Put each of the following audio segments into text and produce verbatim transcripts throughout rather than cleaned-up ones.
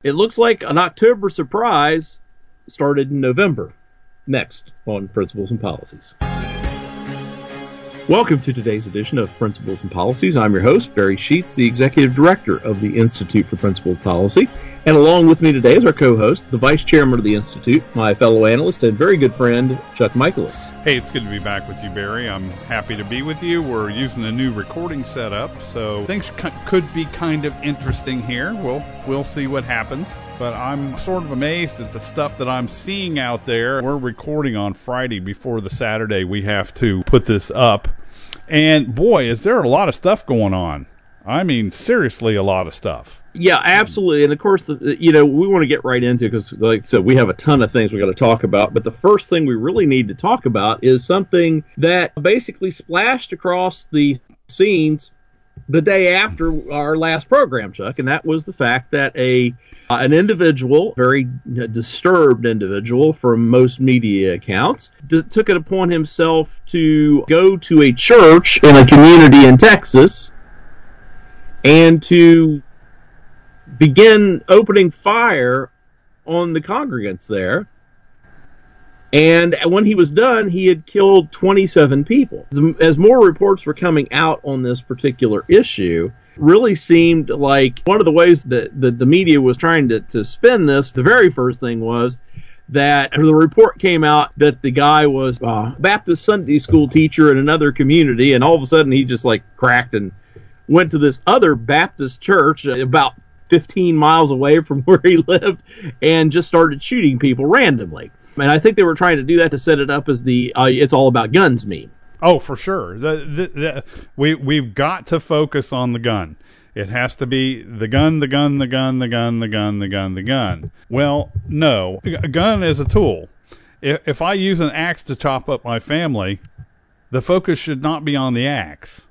it looks like an October surprise started in November. Next on Principles and Policies. Welcome to today's edition of Principles and Policies. I'm your host, Barry Sheets, the Executive Director of the Institute for Principled Policy. And along with me today is our co-host, the Vice Chairman of the Institute, my fellow analyst and very good friend, Chuck Michaelis. Hey, it's good to be back with you, Barry. I'm happy to be with you. We're using a new recording setup, so things c- could be kind of interesting here. We'll, we'll see what happens. But I'm sort of amazed at the stuff that I'm seeing out there. We're recording on Friday before the Saturday we have to put this up. And boy, is there a lot of stuff going on. I mean, seriously, a lot of stuff. Yeah, absolutely. And of course, the, you know, we want to get right into it because, like I said, we have a ton of things we got to talk about. But the first thing we really need to talk about is something that basically splashed across the scenes the day after our last program, Chuck, and that was the fact that a uh, an individual, very disturbed individual from most media accounts, d- took it upon himself to go to a church in a community in Texas and to begin opening fire on the congregants there. And when he was done, he had killed twenty-seven people. As more reports were coming out on this particular issue, really seemed like one of the ways that the, the media was trying to, to spin this, the very first thing was that the report came out that the guy was a Baptist Sunday school teacher in another community, and all of a sudden he just like cracked and went to this other Baptist church about fifteen miles away from where he lived and just started shooting people randomly. And I think they were trying to do that to set it up as the uh, it's all about guns meme. Oh, for sure. The, the, the, we, we've got to focus on the gun. It has to be the gun, the gun, the gun, the gun, the gun, the gun, the gun. Well, no. A gun is a tool. If, if I use an axe to chop up my family, the focus should not be on the axe.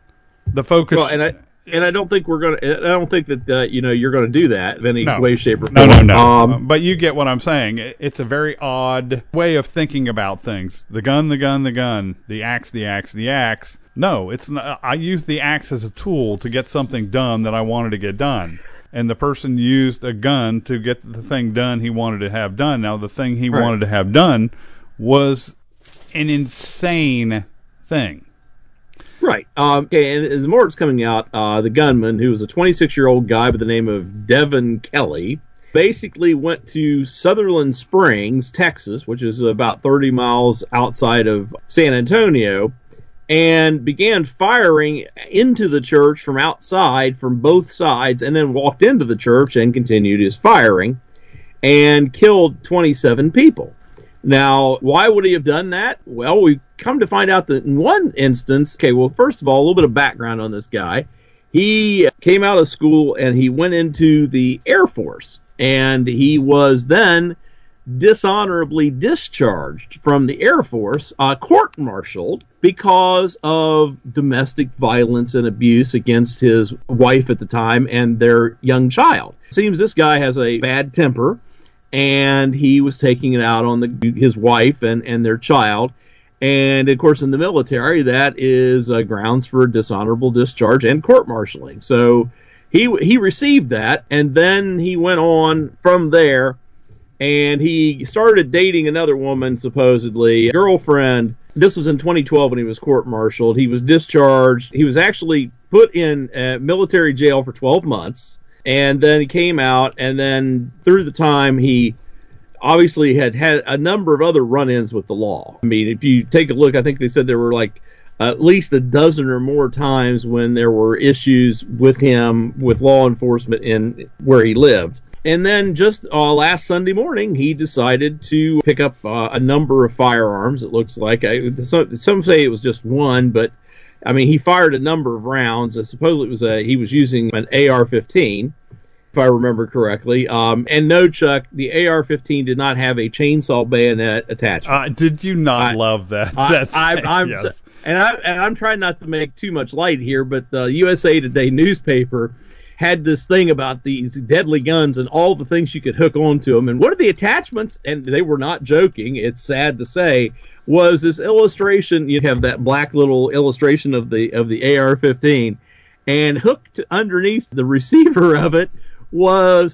The focus... Well, and I... And I don't think we're gonna. I don't think that uh, you know you're going to do that in any no. way, shape, or form. No, no, no. Um, but you get what I'm saying. It's a very odd way of thinking about things. The gun, the gun, the gun. The axe, the axe, the axe. No, it's not. I use the axe as a tool to get something done that I wanted to get done. And the person used a gun to get the thing done he wanted to have done. Now, the thing he right. wanted to have done was an insane thing. Right. Um, okay, and as more is coming out, uh, the gunman, who was a twenty-six-year-old guy by the name of Devin Kelly, basically went to Sutherland Springs, Texas, which is about thirty miles outside of San Antonio, and began firing into the church from outside, from both sides, and then walked into the church and continued his firing, and killed twenty-seven people. Now, why would he have done that? Well, we come to find out that in one instance, okay, well, first of all, a little bit of background on this guy. He came out of school and he went into the Air Force, and he was then dishonorably discharged from the Air Force, uh, court-martialed because of domestic violence and abuse against his wife at the time and their young child. It seems this guy has a bad temper, and he was taking it out on the, his wife and, and their child. And, of course, in the military, that is uh, grounds for dishonorable discharge and court-martialing. So he he received that, and then he went on from there, and he started dating another woman, supposedly, a girlfriend. This was in twenty twelve when he was court-martialed. He was discharged. He was actually put in uh, military jail for twelve months. And then he came out, and then through the time, he obviously had had a number of other run-ins with the law. I mean, if you take a look, I think they said there were like at least a dozen or more times when there were issues with him, with law enforcement in where he lived. And then just uh, last Sunday morning, he decided to pick up uh, a number of firearms, it looks like. I, some, some say it was just one, but I mean, he fired a number of rounds. I suppose it was a, he was using an A R fifteen, if I remember correctly. Um, and no, Chuck, the A R fifteen did not have a chainsaw bayonet attachment. Uh, did you not I, love that? I, that I, I'm, yes. and, I, and I'm trying not to make too much light here, but the U S A Today newspaper had this thing about these deadly guns and all the things you could hook onto them. And one of the attachments, and they were not joking, it's sad to say, was this illustration. You have that black little illustration of the of the A R fifteen, and hooked underneath the receiver of it was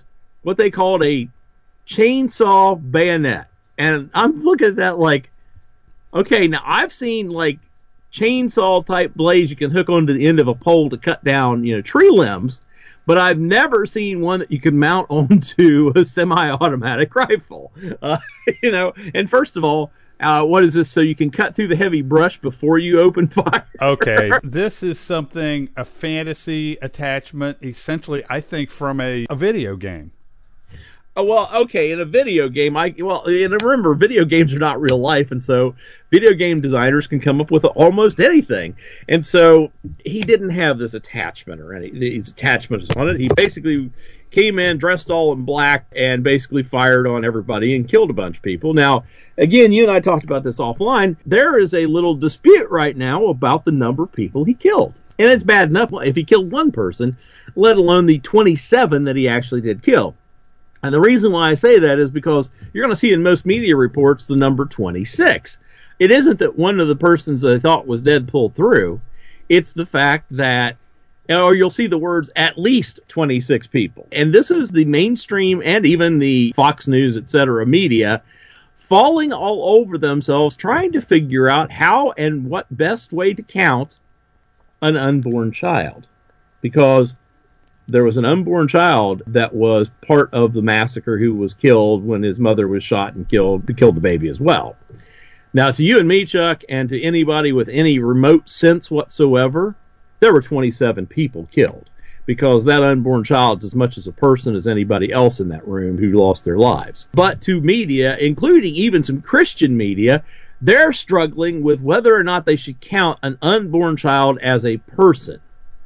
what they called a chainsaw bayonet. And I'm looking at that like, okay, now I've seen like chainsaw type blades you can hook onto the end of a pole to cut down, you know, tree limbs, but I've never seen one that you can mount onto a semi-automatic rifle. Uh, you know, and first of all, uh, what is this? So you can cut through the heavy brush before you open fire? Okay, this is something, a fantasy attachment, essentially, I think, from a, a video game. Oh, well, okay, in a video game, I well, and remember, video games are not real life, and so video game designers can come up with almost anything. And so he didn't have this attachment or any these attachments on it. He basically came in dressed all in black and basically fired on everybody and killed a bunch of people. Now, again, you and I talked about this offline. There is a little dispute right now about the number of people he killed. And it's bad enough if he killed one person, let alone the twenty-seven that he actually did kill. And the reason why I say that is because you're going to see in most media reports the number twenty-six. It isn't that one of the persons that they thought was dead pulled through. It's the fact that, or you'll see the words at least twenty-six people. And this is the mainstream and even the Fox News, et cetera, media falling all over themselves trying to figure out how and what best way to count an unborn child. Because there was an unborn child that was part of the massacre who was killed when his mother was shot and killed, killed the baby as well. Now, to you and me, Chuck, and to anybody with any remote sense whatsoever, there were twenty-seven people killed because that unborn child is as much as a person as anybody else in that room who lost their lives. But to media, including even some Christian media, they're struggling with whether or not they should count an unborn child as a person.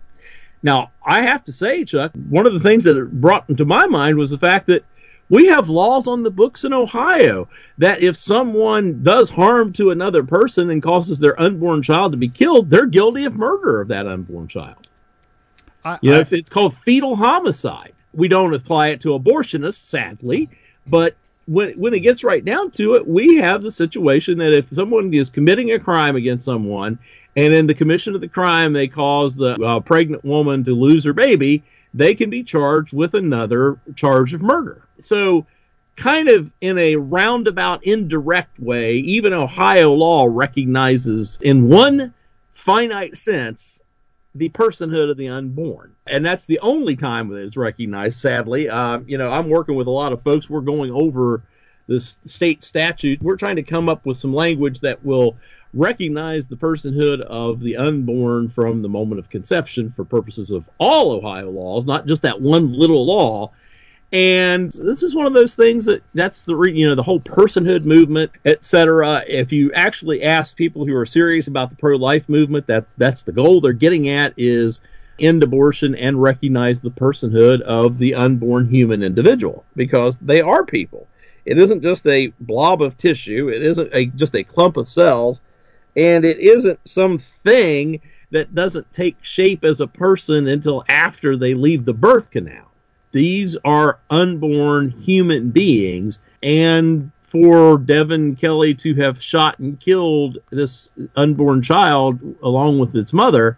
Now, I have to say, Chuck, one of the things that it brought into my mind was the fact that we have laws on the books in Ohio that if someone does harm to another person and causes their unborn child to be killed, they're guilty of murder of that unborn child. I, you know, I, if it's called fetal homicide. We don't apply it to abortionists, sadly, but when when it gets right down to it, we have the situation that if someone is committing a crime against someone, and in the commission of the crime, they cause the uh, pregnant woman to lose her baby, they can be charged with another charge of murder. So kind of in a roundabout, indirect way, even Ohio law recognizes in one finite sense the personhood of the unborn. And that's the only time that it's recognized, sadly. Uh, you know, I'm working with a lot of folks. We're going over this state statute. We're trying to come up with some language that will recognize the personhood of the unborn from the moment of conception for purposes of all Ohio laws, not just that one little law. And this is one of those things that that's the, you know, the whole personhood movement, et cetera. If you actually ask people who are serious about the pro-life movement, that's, that's the goal they're getting at, is end abortion and recognize the personhood of the unborn human individual, because they are people. It isn't just a blob of tissue. It isn't a, just a clump of cells. And it isn't something that doesn't take shape as a person until after they leave the birth canal. These are unborn human beings. And for Devin Kelley to have shot and killed this unborn child along with its mother,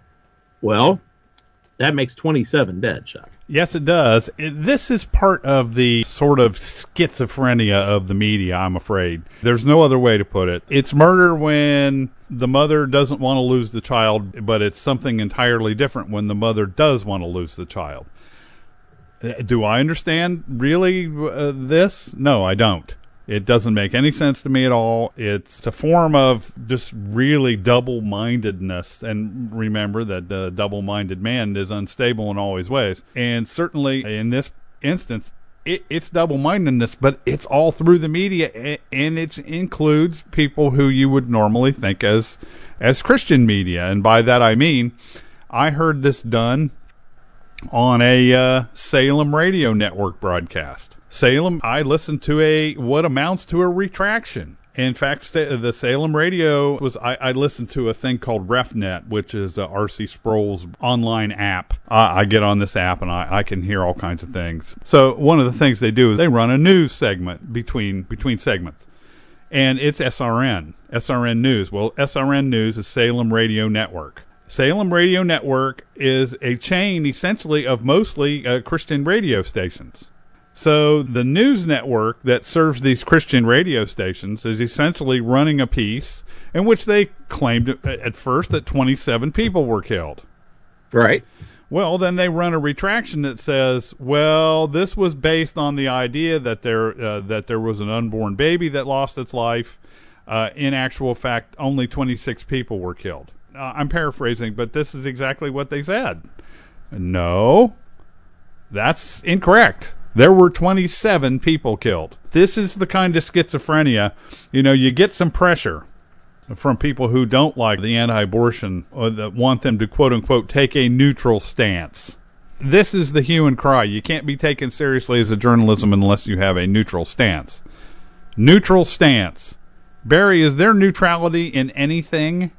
well, that makes twenty-seven dead, Chuck. Yes, it does. It, this is part of the sort of schizophrenia of the media, I'm afraid. There's no other way to put it. It's murder when the mother doesn't want to lose the child, but it's something entirely different when the mother does want to lose the child. Do I understand really uh, this? No, I don't. It doesn't make any sense to me at all. It's a form of just really double-mindedness. And remember that the double-minded man is unstable in all his ways. And certainly in this instance, it, it's double-mindedness, but it's all through the media, and it includes people who you would normally think as as Christian media. And by that I mean, I heard this done on a uh, Salem radio network broadcast. Salem, I listened to a what amounts to a retraction. In fact, the Salem radio was, I, I listened to a thing called RefNet, which is uh, R C Sproul's online app. I, I get on this app and I, I can hear all kinds of things. So one of the things they do is they run a news segment between between segments. And it's S R N, S R N News. Well, S R N News is Salem Radio Network. Salem Radio Network is a chain, essentially, of mostly uh, Christian radio stations. So the news network that serves these Christian radio stations is essentially running a piece in which they claimed at first that twenty-seven people were killed. Right. Well, then they run a retraction that says, well, this was based on the idea that there uh, that there was an unborn baby that lost its life. Uh, in actual fact, only twenty-six people were killed. Uh, I'm paraphrasing, but this is exactly what they said. No, that's incorrect. There were twenty-seven people killed. This is the kind of schizophrenia, you know, you get some pressure from people who don't like the anti-abortion or that want them to, quote-unquote, take a neutral stance. This is the hue and cry. You can't be taken seriously as a journalism unless you have a neutral stance. Neutral stance. Barry, is there neutrality in anything?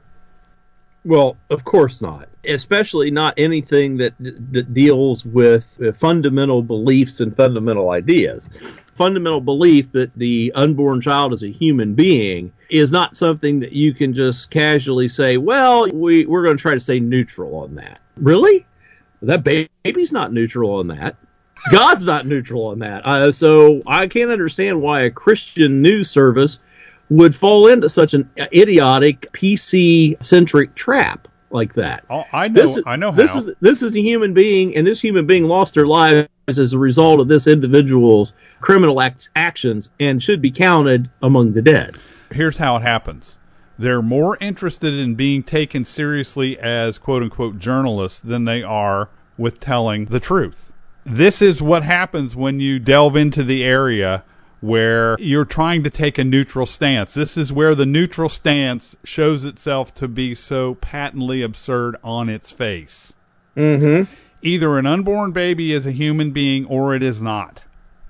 Well, of course not. Especially not anything that that deals with fundamental beliefs and fundamental ideas. Fundamental belief that the unborn child is a human being is not something that you can just casually say, well, we, we're going to try to stay neutral on that. Really? That baby's not neutral on that. God's not neutral on that. Uh, so I can't understand why a Christian news service would fall into such an idiotic P C-centric trap like that. Oh, I know. This is, I know how. This is this is a human being, and this human being lost their lives as a result of this individual's criminal act, actions, and should be counted among the dead. Here's how it happens. They're more interested in being taken seriously as quote-unquote journalists than they are with telling the truth. This is what happens when you delve into the area where you're trying to take a neutral stance. This is where the neutral stance shows itself to be so patently absurd on its face. Mm-hmm. Either an unborn baby is a human being or it is not.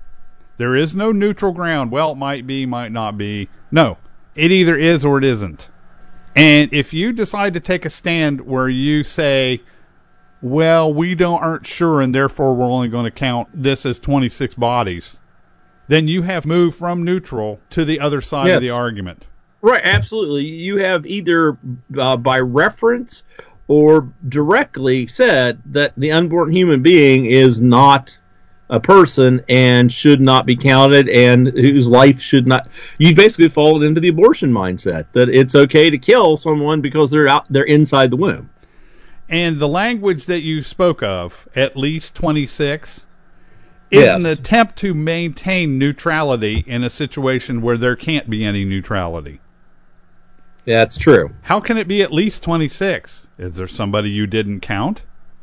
There is no neutral ground. Well, it might be, might not be. No, it either is or it isn't. And if you decide to take a stand where you say, well, we don't aren't sure and therefore we're only going to count this as twenty-six bodies, then you have moved from neutral to the other side yes. of the argument. Right, absolutely. You have either uh, by reference or directly said that the unborn human being is not a person and should not be counted and whose life should not. You basically fallen into the abortion mindset that it's okay to kill someone because they're out, they're inside the womb. And the language that you spoke of, at least twenty-six, is yes. an attempt to maintain neutrality in a situation where there can't be any neutrality. Yeah, that's true. How can it be at least twenty-six? Is there somebody you didn't count?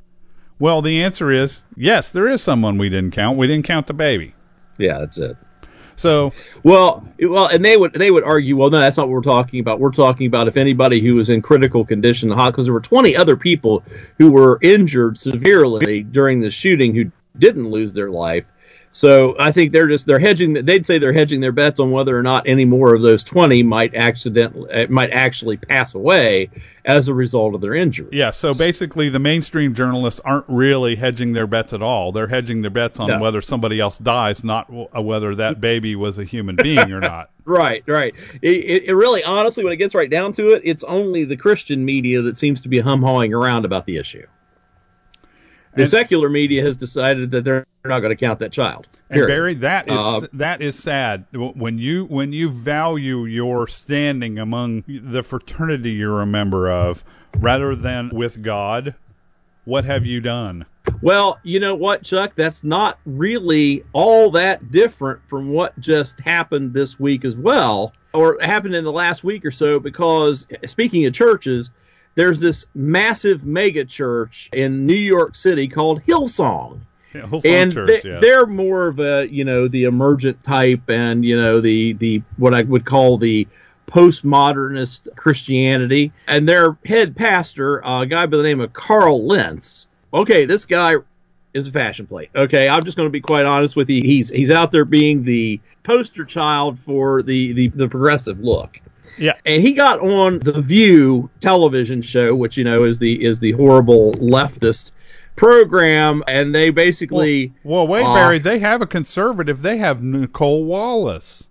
Well, the answer is yes, there is someone we didn't count. We didn't count the baby. Yeah, that's it. So, well, well, and they would they would argue, well, no, that's not what we're talking about. We're talking about if anybody who was in critical condition, because there were twenty other people who were injured severely during the shooting who didn't lose their life. So I think they're just they're hedging. They'd say they're hedging their bets on whether or not any more of those twenty might accidentally might actually pass away as a result of their injury. Yeah. So basically, the mainstream journalists aren't really hedging their bets at all. They're hedging their bets on no. whether somebody else dies, not whether that baby was a human being or not. Right. Right. It, it really, honestly, when it gets right down to it, it's only the Christian media that seems to be hum-hawing around about the issue. The and, secular media has decided that they're not going to count that child. Period. And Barry, that is uh, that is sad. When you when you value your standing among the fraternity you're a member of, rather than with God, what have you done? Well, you know what, Chuck? That's not really all that different from what just happened this week as well, or happened in the last week or so. Because speaking of churches, there's this massive mega church in New York City called Hillsong. Yeah, Hillsong and Church, they, yeah. they're more of a, you know, the emergent type and, you know, the, the what I would call the postmodernist Christianity. And their head pastor, a guy by the name of Carl Lentz. Okay, this guy is a fashion plate. Okay, I'm just going to be quite honest with you. He's he's out there being the poster child for the, the, the progressive look. Yeah, and he got on the View television show, which you know is the is the horrible leftist program, and they basically. Well, well wait, uh, Barry. They have a conservative. They have Nicole Wallace.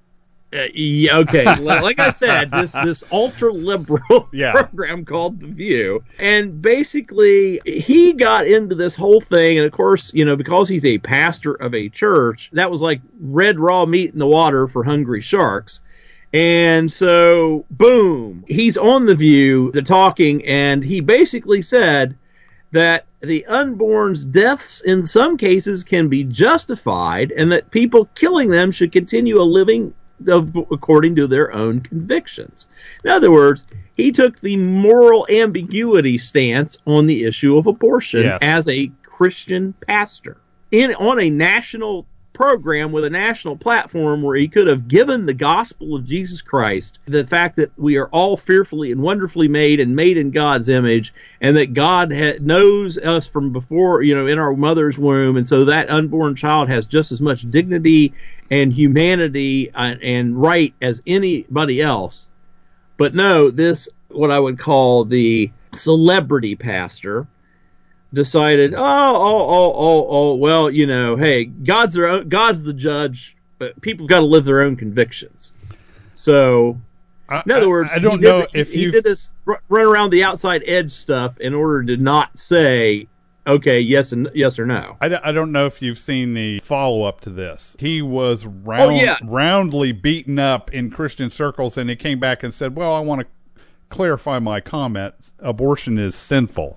Uh, yeah, okay. Like I said, this this ultra liberal yeah. program called The View, and basically he got into this whole thing, and of course, you know, because he's a pastor of a church, that was like red raw meat in the water for hungry sharks. And so, boom, he's on The View, they're talking, and he basically said that the unborn's deaths in some cases can be justified, and that people killing them should continue a living according to their own convictions. In other words, he took the moral ambiguity stance on the issue of abortion yes. as a Christian pastor in on a national program with a national platform where he could have given the gospel of Jesus Christ, the fact that we are all fearfully and wonderfully made and made in God's image, and that God ha- knows us from before, you know, in our mother's womb, and so that unborn child has just as much dignity and humanity uh, and right as anybody else. But no, this, what I would call the celebrity pastor, decided, oh, oh, oh, oh, oh, well, you know, hey, God's their own, God's the judge, but people got to live their own convictions. So, in other words, I, I don't he did, know he, if he you did this run around the outside edge stuff in order to not say, okay, yes and yes or no. I, I don't know if you've seen the follow up to this. He was round, oh, yeah. roundly beaten up in Christian circles, and he came back and said, well, I want to clarify my comment. Abortion is sinful.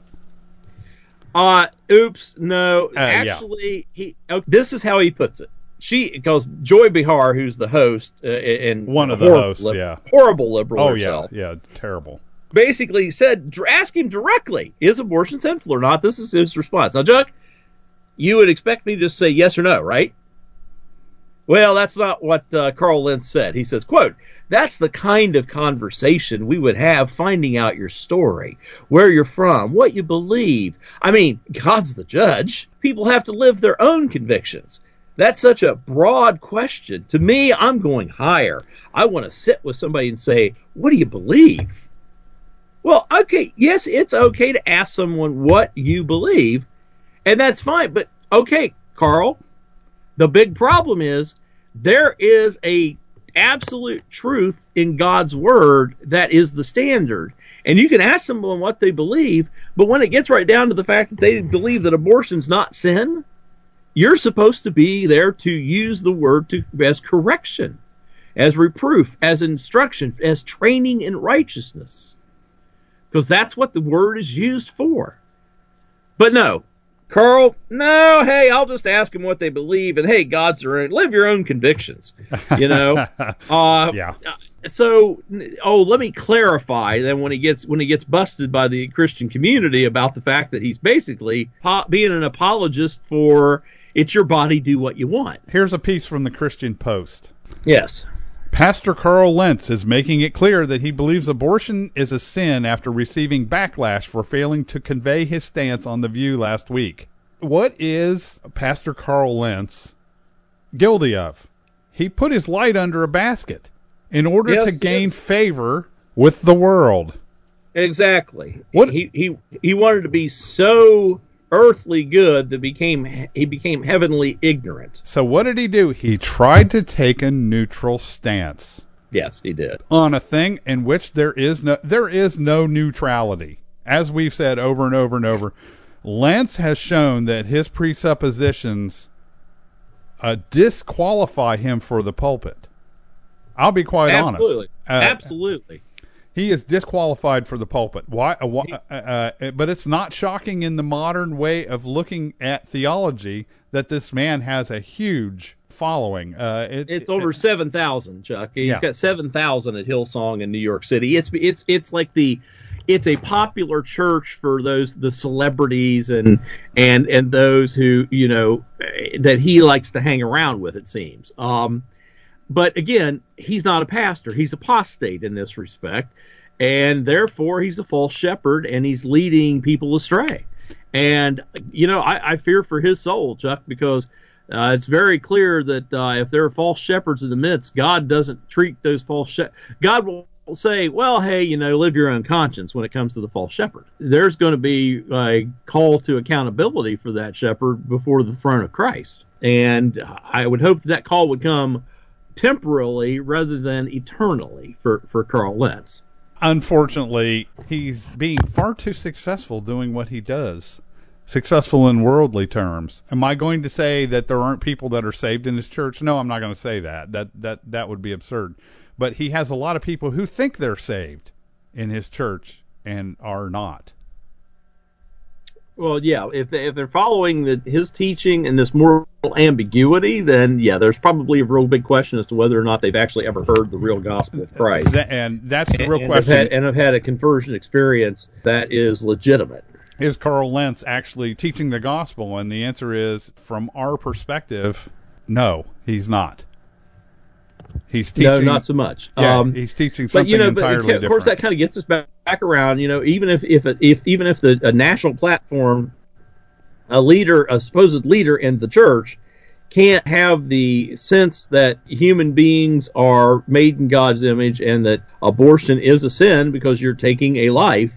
Uh, oops, no. Uh, Actually, yeah. he. Oh, this is how he puts it. She, because Joy Behar, who's the host, uh, and one of the hosts, li- yeah, horrible liberal oh, herself. yeah, yeah, terrible. Basically said, ask him directly, is abortion sinful or not? This is his response. Now, Chuck, you would expect me to just say yes or no, right? Well, that's not what uh, Carl Lentz said. He says, quote, that's the kind of conversation we would have finding out your story, where you're from, what you believe. I mean, God's the judge. People have to live their own convictions. That's such a broad question. To me, I'm going higher. I want to sit with somebody and say, what do you believe? Well, okay, yes, it's okay to ask someone what you believe, and that's fine. But, okay, Carl, the big problem is there is a absolute truth in God's word that is the standard. And you can ask someone what they believe, but when it gets right down to the fact that they believe that abortion's not sin, you're supposed to be there to use the word to, as correction, as reproof, as instruction, as training in righteousness. Because that's what the word is used for. But no, Carl, no, hey, I'll just ask them what they believe, and hey, God's their own. Live your own convictions, you know. uh, yeah. So, oh, let me clarify. Then when he gets when he gets busted by the Christian community about the fact that he's basically po- being an apologist for it's your body, do what you want. Here's a piece from the Christian Post. Yes. Pastor Carl Lentz is making it clear that he believes abortion is a sin after receiving backlash for failing to convey his stance on The View last week. What is Pastor Carl Lentz guilty of? He put his light under a basket in order yes, to gain yes. favor with the world. Exactly. What? He he he wanted to be so earthly good that became he became heavenly ignorant. So what did he do? He tried to take a neutral stance. Yes, he did. On a thing in which there is no there is no neutrality. As we've said over and over and over, Lentz has shown that his presuppositions uh, disqualify him for the pulpit. I'll be quite Absolutely. honest. Uh, Absolutely. He is disqualified for the pulpit. Why? Uh, uh, uh, but it's not shocking in the modern way of looking at theology that this man has a huge following. Uh, it's, it's over it, seven thousand, Chuck. He's yeah. got seven thousand at Hillsong in New York City. It's it's it's like the it's a popular church for those the celebrities and and and those who you know that he likes to hang around with. It seems. Um, But again, he's not a pastor. He's apostate in this respect, and therefore he's a false shepherd, and he's leading people astray. And, you know, I, I fear for his soul, Chuck, because uh, it's very clear that uh, if there are false shepherds in the midst, God doesn't treat those false shepherds. God will say, well, hey, you know, live your own conscience when it comes to the false shepherd. There's going to be a call to accountability for that shepherd before the throne of Christ. And I would hope that, that call would come temporally rather than eternally for, for Carl Lentz. Unfortunately, he's being far too successful doing what he does. Successful in worldly terms. Am I going to say that there aren't people that are saved in his church? No, I'm not going to say that. That that that would be absurd. But he has a lot of people who think they're saved in his church and are not. Well, yeah, if they, if they're following the, his teaching and this moral ambiguity, then yeah, there's probably a real big question as to whether or not they've actually ever heard the real gospel of Christ. And that's the real and, question. And have, had, and have had a conversion experience that is legitimate. Is Carl Lentz actually teaching the gospel? And the answer is, from our perspective, no, he's not. He's teaching. No, not so much. Yeah, um, he's teaching something but, you know, entirely but, different. Of course, that kind of gets us back, back around. You know, even if if if even if the a national platform, a leader, a supposed leader in the church, can't have the sense that human beings are made in God's image and that abortion is a sin because you're taking a life,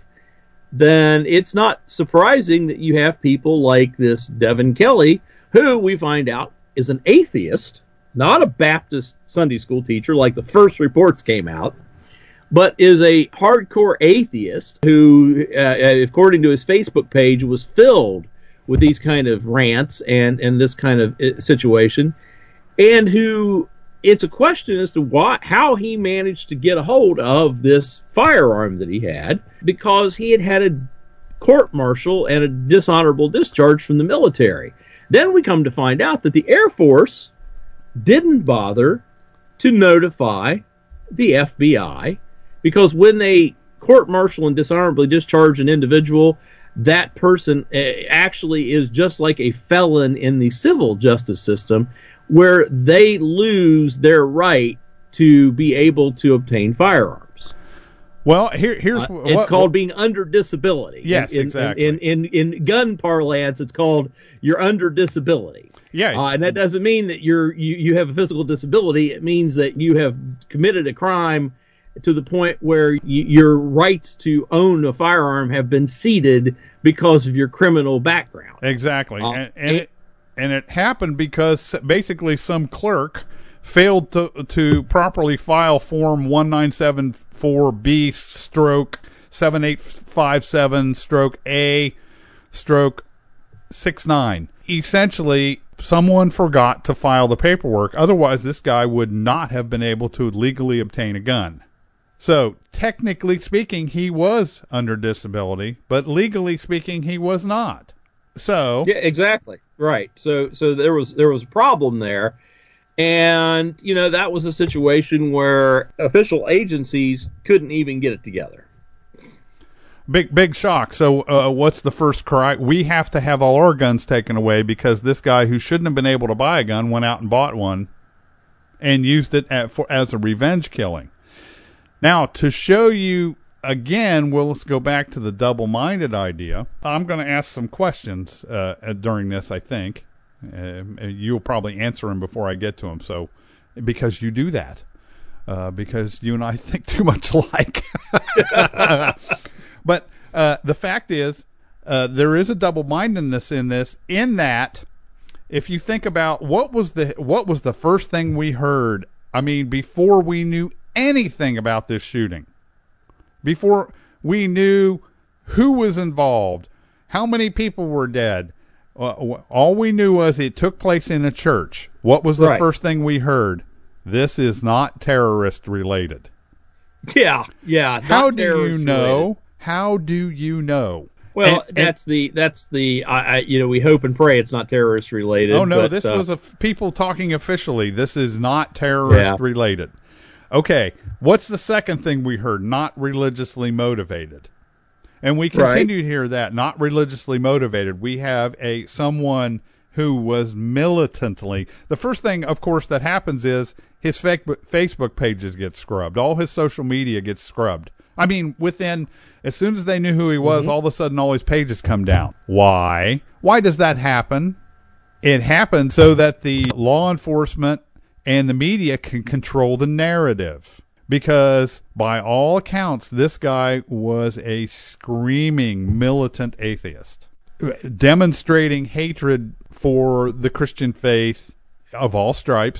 then it's not surprising that you have people like this Devin Kelly, who we find out is an atheist, not a Baptist Sunday school teacher like the first reports came out, but is a hardcore atheist who, uh, according to his Facebook page, was filled with these kind of rants and, and this kind of situation, and who it's a question as to why, how he managed to get a hold of this firearm that he had, because he had had a court-martial and a dishonorable discharge from the military. Then we come to find out that the Air Force didn't bother to notify the F B I, because when they court-martial and dishonorably discharge an individual, that person actually is just like a felon in the civil justice system, where they lose their right to be able to obtain firearms. Well, here, here's uh, what, it's what, called what, being under disability. Yes, in, exactly. In, in in in gun parlance, it's called you're under disability. Yeah, uh, and that doesn't mean that you're you, you have a physical disability. It means that you have committed a crime to the point where you, your rights to own a firearm have been ceded because of your criminal background. Exactly, uh, and, and it, and it happened because basically some clerk failed to to properly file Form one nine seven four B stroke seven eight five seven stroke A stroke six nine. Essentially, someone forgot to file the paperwork. Otherwise, this guy would not have been able to legally obtain a gun. So, technically speaking, he was under disability, but legally speaking, he was not. So, yeah, exactly. Right. So, so there was there was a problem there. And, you know, that was a situation where official agencies couldn't even get it together. Big, big shock. So uh, what's the first cry? We have to have all our guns taken away because this guy who shouldn't have been able to buy a gun went out and bought one and used it at, for, as a revenge killing. Now, to show you again, well, let's go back to the double-minded idea. I'm going to ask some questions uh, during this, I think. Uh, you'll probably answer them before I get to them, so because you do that, uh, because you and I think too much alike. But uh, the fact is, uh, there is a double-mindedness in this. In that, if you think about what was the what was the first thing we heard, I mean, before we knew anything about this shooting, before we knew who was involved, how many people were dead. Uh, all we knew was it took place in a church. What was the right. first thing we heard? This is not terrorist related. Yeah, yeah. How do you know? Related. How do you know? Well, and, that's and, the that's the I, I you know we hope and pray it's not terrorist related. Oh no, but, this uh, was a f- people talking officially. This is not terrorist yeah. related. Okay, what's the second thing we heard? Not religiously motivated. And we continue right. to hear that, not religiously motivated. We have a someone who was militantly. The first thing, of course, that happens is his fake, Facebook pages get scrubbed. All his social media gets scrubbed. I mean, within, as soon as they knew who he was, mm-hmm. all of a sudden all his pages come down. Why? Why does that happen? It happens so that the law enforcement and the media can control the narrative. Because, by all accounts, this guy was a screaming militant atheist, demonstrating hatred for the Christian faith of all stripes,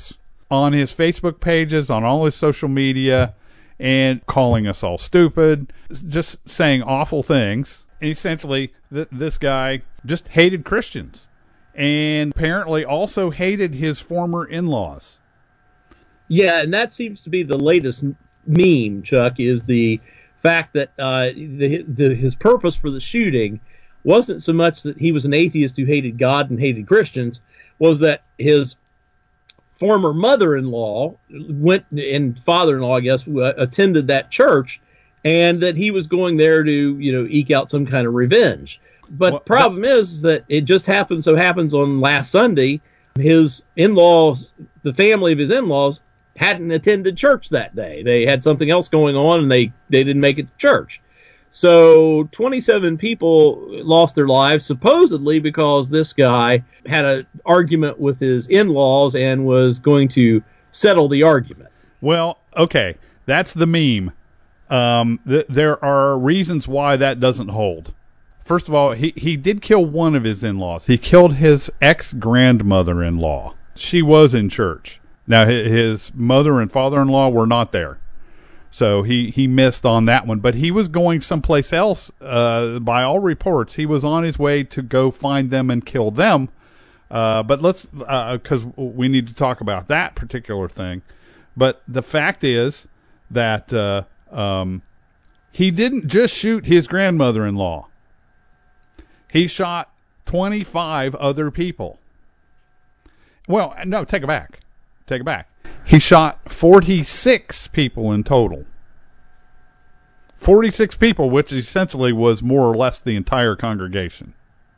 on his Facebook pages, on all his social media, and calling us all stupid, just saying awful things. And essentially, th- this guy just hated Christians, and apparently also hated his former in-laws. Yeah, and that seems to be the latest meme, Chuck, is the fact that uh, the, the, his purpose for the shooting wasn't so much that he was an atheist who hated God and hated Christians, was that his former mother-in-law went, and father-in-law, I guess, uh, attended that church, and that he was going there to, you know, eke out some kind of revenge. But well, problem that, is that it just happened so happens on last Sunday, his in-laws, the family of his in-laws, hadn't attended church that day. They had something else going on, and they, they didn't make it to church. So twenty-seven people lost their lives, supposedly because this guy had an argument with his in-laws and was going to settle the argument. Well, okay, that's the meme. Um, th- there are reasons why that doesn't hold. First of all, he, he did kill one of his in-laws. He killed his ex-grandmother-in-law. She was in church. Now, his mother and father-in-law were not there. So he, he missed on that one. But he was going someplace else. Uh, by all reports, he was on his way to go find them and kill them. Uh, but let's, because uh, we need to talk about that particular thing. But the fact is that uh, um, he didn't just shoot his grandmother-in-law. He shot twenty-five other people. Well, no, take it back. Take it back. He shot forty-six people in total. forty-six people, which essentially was more or less the entire congregation.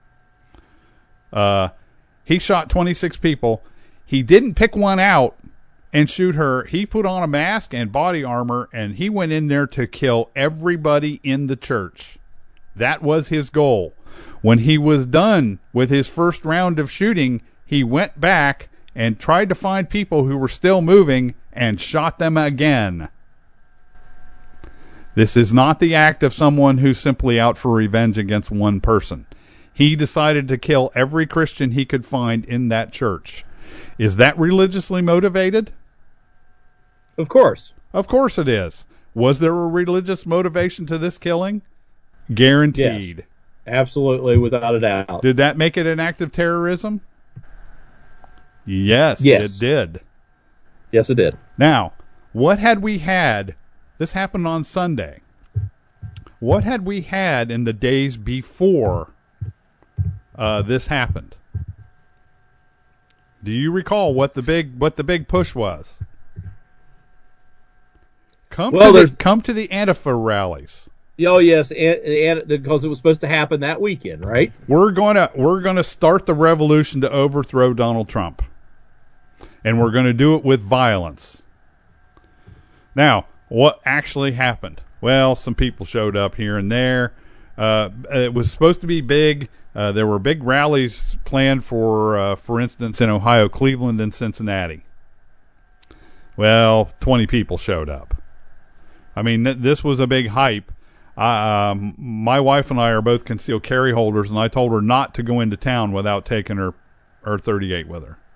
Uh, he shot twenty-six people. He didn't pick one out and shoot her. He put on a mask and body armor, and he went in there to kill everybody in the church. That was his goal. When he was done with his first round of shooting, he went back and tried to find people who were still moving and shot them again. This is not the act of someone who's simply out for revenge against one person. He decided to kill every Christian he could find in that church. Is that religiously motivated? Of course. Of course it is. Was there a religious motivation to this killing? Guaranteed. Yes, absolutely, without a doubt. Did that make it an act of terrorism? Yes, yes, it did. Yes, it did. Now, what had we had? This happened on Sunday. What had we had in the days before uh, this happened? Do you recall what the big what the big push was? Come well, to the, come to the Antifa rallies. Oh yes, and, and because it was supposed to happen that weekend, right? We're gonna we're gonna start the revolution to overthrow Donald Trump, and we're gonna do it with violence. Now, what actually happened? Well, some people showed up here and there. Uh, it was supposed to be big. Uh, there were big rallies planned for, uh, for instance, in Ohio, Cleveland, and Cincinnati. Well, twenty people showed up. I mean, th- this was a big hype. Uh, um, my wife and I are both concealed carry holders, and I told her not to go into town without taking her, her thirty-eight with her.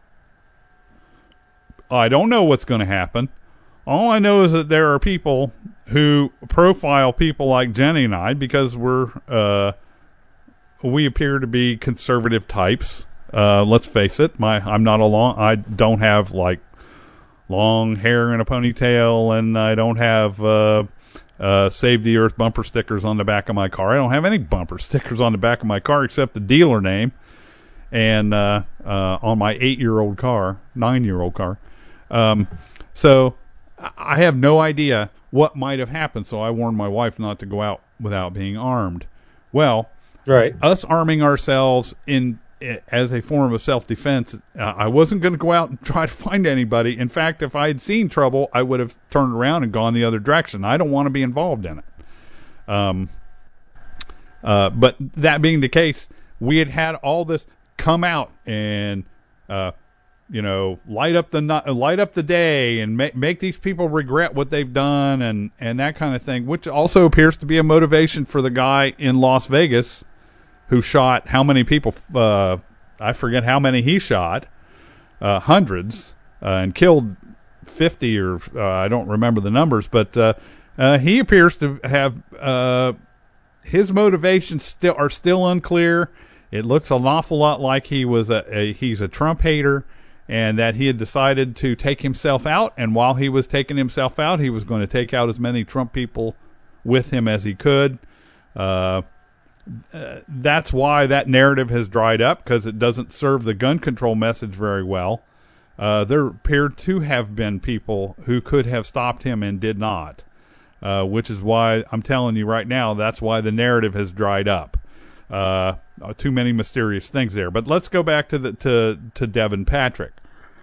I don't know what's going to happen. All I know is that there are people who profile people like Jenny and I because we're uh, we appear to be conservative types. Uh, let's face it, my I'm not a long. I don't have like long hair and a ponytail, and I don't have uh, uh, Save the Earth bumper stickers on the back of my car. I don't have any bumper stickers on the back of my car except the dealer name and uh, uh, on my eight-year-old car, nine-year-old car. Um, so I have no idea what might have happened, so I warned my wife not to go out without being armed. Well, right. Us arming ourselves in as a form of self-defense, uh, I wasn't going to go out and try to find anybody. In fact, if I had seen trouble, I would have turned around and gone the other direction. I don't want to be involved in it. Um, uh, but that being the case, we had had all this come out and, uh, you know, light up the light up the day and make make these people regret what they've done and, and that kind of thing, which also appears to be a motivation for the guy in Las Vegas who shot how many people? Uh, I forget how many he shot. Uh, hundreds. uh, and killed fifty or uh, I don't remember the numbers, but uh, uh, he appears to have uh, his motivations still are still unclear. It looks an awful lot like he was a, a he's a Trump hater, and that he had decided to take himself out. And while he was taking himself out, he was going to take out as many Trump people with him as he could. Uh, uh, that's why that narrative has dried up, because it doesn't serve the gun control message very well. Uh, there appeared to have been people who could have stopped him and did not, uh, which is why I'm telling you right now, that's why the narrative has dried up. Uh, too many mysterious things there. But let's go back to the to to Devin Patrick.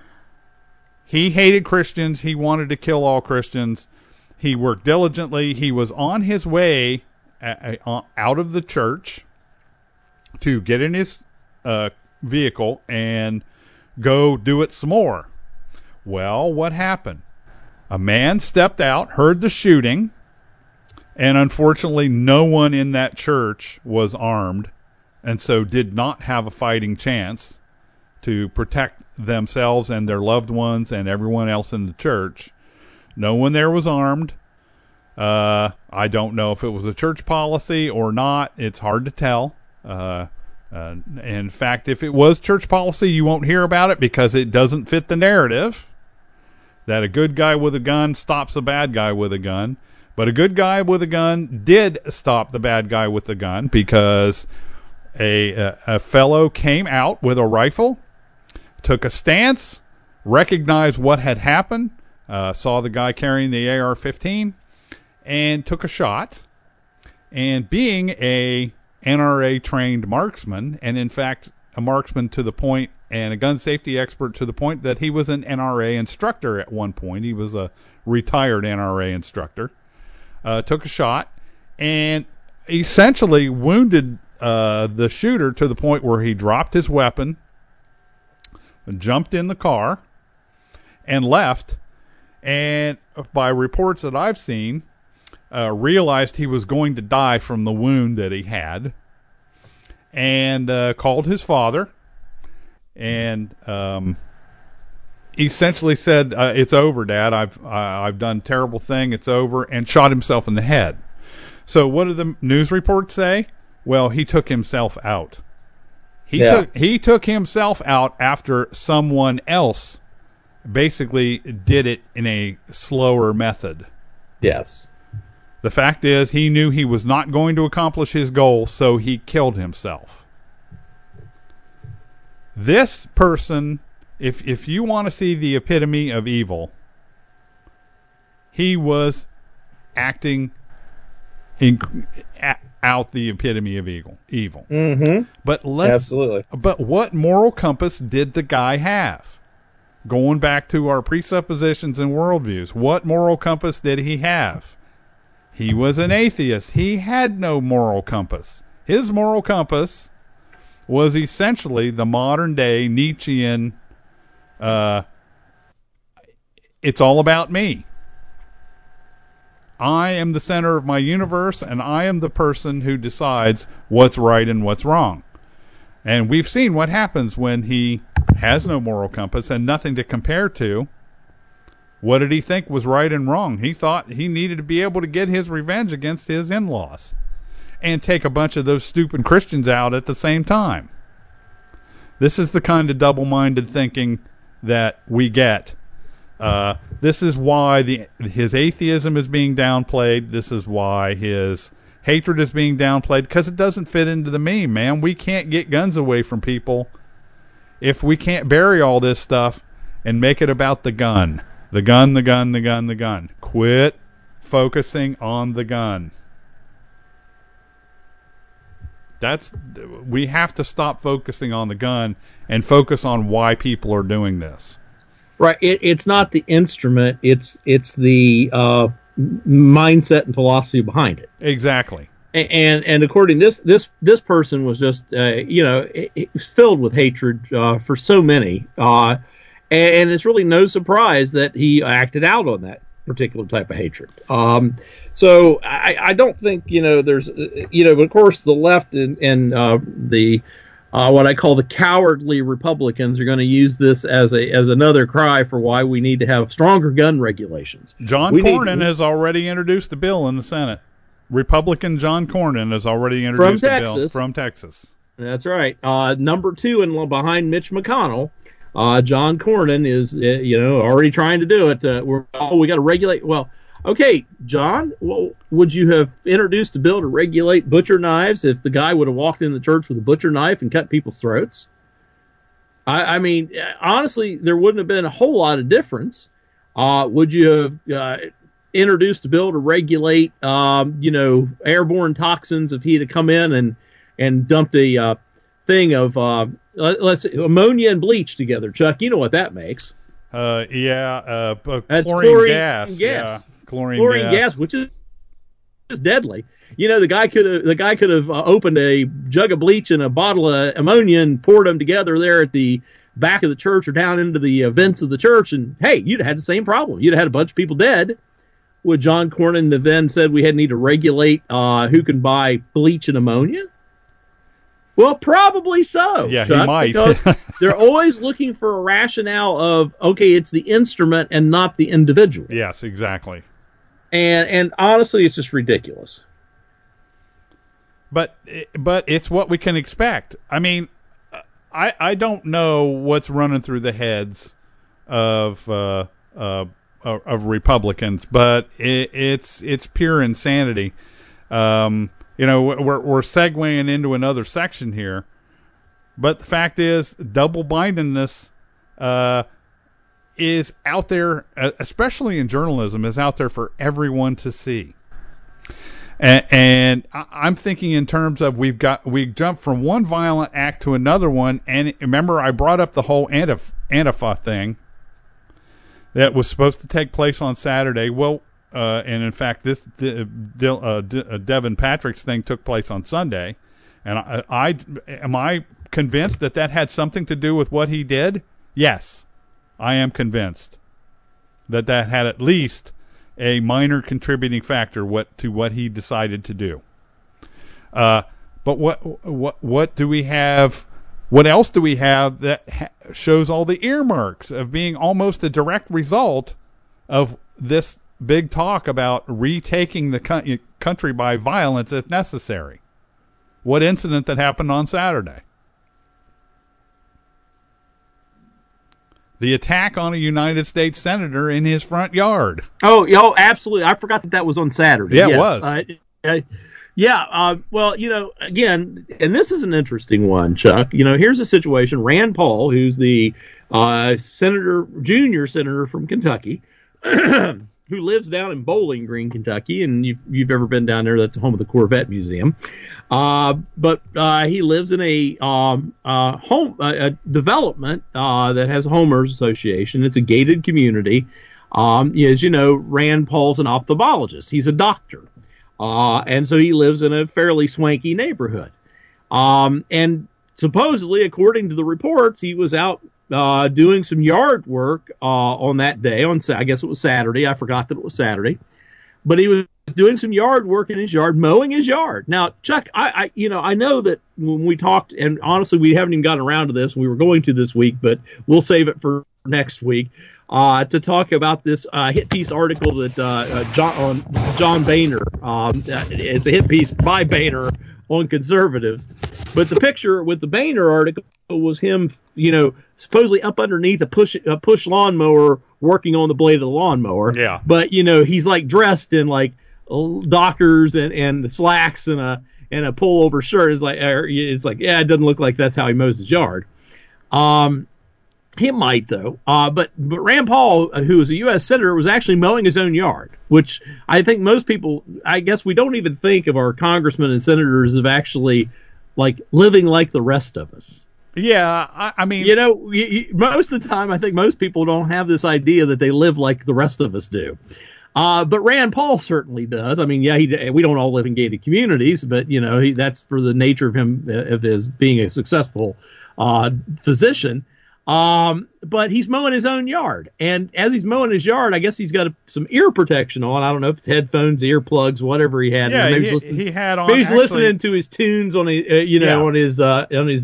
He hated Christians. He wanted to kill all Christians. He worked diligently. He was on his way a, a, out of the church to get in his uh, vehicle and go do it some more. Well, what happened? A man stepped out, heard the shooting, and unfortunately no one in that church was armed, and so did not have a fighting chance to protect themselves and their loved ones and everyone else in the church. No one there was armed. Uh, I don't know if it was a church policy or not. It's hard to tell. Uh, uh, in fact, if it was church policy, you won't hear about it because it doesn't fit the narrative that a good guy with a gun stops a bad guy with a gun. But a good guy with a gun did stop the bad guy with the gun, because a, a, a fellow came out with a rifle, took a stance, recognized what had happened, uh, saw the guy carrying the A R fifteen, and took a shot. And being a N R A-trained marksman, and in fact a marksman to the point, and a gun safety expert to the point that he was an N R A instructor at one point. He was a retired N R A instructor. Uh, took a shot and essentially wounded uh, the shooter to the point where he dropped his weapon, jumped in the car, and left. And by reports that I've seen, uh, realized he was going to die from the wound that he had, and uh, called his father, and um, essentially said, uh, "It's over, Dad. I've uh, I've done a terrible thing. It's over," and shot himself in the head. So what do the news reports say? Well, he took himself out. He yeah. took he took himself out after someone else basically did it in a slower method. Yes. The fact is, he knew he was not going to accomplish his goal, so he killed himself. This person, if if you want to see the epitome of evil, he was acting in, a, out the epitome of evil. Evil. Mm-hmm. But let's, Absolutely. But what moral compass did the guy have? Going back to our presuppositions and worldviews, what moral compass did he have? He was an atheist. He had no moral compass. His moral compass was essentially the modern day Nietzschean, uh, it's all about me. I am the center of my universe, and I am the person who decides what's right and what's wrong. And we've seen what happens when he has no moral compass and nothing to compare to. What did he think was right and wrong? He thought he needed to be able to get his revenge against his in-laws and take a bunch of those stupid Christians out at the same time. This is the kind of double-minded thinking that we get. Uh, this is why the his atheism is being downplayed. This is why his hatred is being downplayed, because it doesn't fit into the meme, man. We can't get guns away from people if we can't bury all this stuff and make it about the gun. The gun, the gun, the gun, the gun. Quit focusing on the gun. That's we have to stop focusing on the gun and focus on why people are doing this. Right. It, it's not the instrument. It's it's the uh, mindset and philosophy behind it. Exactly. And and, and according to this this this person was just uh, you know it, it was filled with hatred uh, for so many. Uh, And it's really no surprise that he acted out on that particular type of hatred. Um, so I, I don't think, you know, there's, you know, of course, the left and, and uh, the uh, what I call the cowardly Republicans are going to use this as a as another cry for why we need to have stronger gun regulations. John we Cornyn need, has already introduced a bill in the Senate. Republican John Cornyn has already introduced a bill from Texas. That's right. Uh, number two and behind Mitch McConnell, uh, John Cornyn is, uh, you know, already trying to do it. Uh, we're, oh, we got to regulate. Well, okay, John, well, would you have introduced a bill to regulate butcher knives if the guy would have walked in the church with a butcher knife and cut people's throats? I, I mean, honestly, there wouldn't have been a whole lot of difference. Uh, would you have uh, introduced a bill to regulate, um, you know, airborne toxins if he'd have come in and, and dumped a uh, thing of, uh, let's say, ammonia and bleach together? Chuck, you know what that makes. Uh, yeah, uh, uh That's chlorine, chlorine gas. gas. Yeah, chlorine, chlorine gas. gas, which is is deadly. You know, the guy could have the guy could have uh, opened a jug of bleach and a bottle of ammonia and poured them together there at the back of the church or down into the uh, vents of the church, and hey, you'd have had the same problem. You'd have had a bunch of people dead. Would John Cornyn then said we had need to regulate uh, who can buy bleach and ammonia? Well, probably so. Yeah, Chuck, he might. Because they're always looking for a rationale of, okay, it's the instrument and not the individual. Yes, exactly. And and honestly, it's just ridiculous. But but it's what we can expect. I mean, I I don't know what's running through the heads of uh, uh, of Republicans, but it, it's it's pure insanity. Um, you know, we're we're segueing into another section here, but the fact is, double mindedness uh, is out there, especially in journalism, is out there for everyone to see. And, and I'm thinking in terms of we've got we jumped from one violent act to another one, and remember I brought up the whole Antifa, Antifa thing that was supposed to take place on Saturday. Well. Uh, and in fact, this De, De, uh, De, Devin Patrick's thing took place on Sunday, and I, I am I convinced that that had something to do with what he did. Yes, I am convinced that that had at least a minor contributing factor what to what he decided to do. Uh, but what what what do we have? What else do we have that ha- shows all the earmarks of being almost a direct result of this big talk about retaking the co- country by violence if necessary? What incident that happened on Saturday? The attack on a United States senator in his front yard. Oh, oh, absolutely. I forgot that that was on Saturday. Yeah, yes. it was. Uh, uh, yeah, uh, well, you know, again, and this is an interesting one, Chuck. You know, here's a situation. Rand Paul, who's the uh, senator, junior senator from Kentucky, who lives down in Bowling Green, Kentucky, and if you've ever been down there, that's the home of the Corvette Museum. Uh, but uh, he lives in a um, uh, home a, a development uh, that has a homeowners association. It's a gated community. Um, as you know, Rand Paul's an ophthalmologist. He's a doctor, uh, and so he lives in a fairly swanky neighborhood. Um, and supposedly, according to the reports, he was out Uh, doing some yard work uh, on that day. On I guess it was Saturday. I forgot that it was Saturday, but he was doing some yard work in his yard, mowing his yard. Now, Chuck, I, I you know I know that when we talked, and honestly, we haven't even gotten around to this. We were going to this week, but we'll save it for next week uh, to talk about this uh, hit piece article that uh, uh, John on John Boehner. Um, it's a hit piece by Boehner on conservatives, but the picture with the Boehner article was him, you know, supposedly up underneath a push a push lawnmower working on the blade of the lawnmower. Yeah. But you know, he's like dressed in like Dockers and and slacks and a and a pullover shirt. It's like it's like yeah, it doesn't look like that's how he mows his yard. Um, he might though. Uh, but but Rand Paul, who is a U S senator, was actually mowing his own yard, which I think most people, I guess we don't even think of our congressmen and senators as actually like living like the rest of us. Yeah, I, I mean, you know, you, you, most of the time, I think most people don't have this idea that they live like the rest of us do. Uh, but Rand Paul certainly does. I mean, yeah, he, we don't all live in gated communities, but you know, he, that's for the nature of him, of his being a successful uh, physician. Um, but he's mowing his own yard, and as he's mowing his yard, I guess he's got a, some ear protection on. I don't know if it's headphones, earplugs, whatever he had. Yeah, maybe he, he's he had on. Maybe he's actually, listening to his tunes on his, uh, you know, yeah. on his uh, on his deck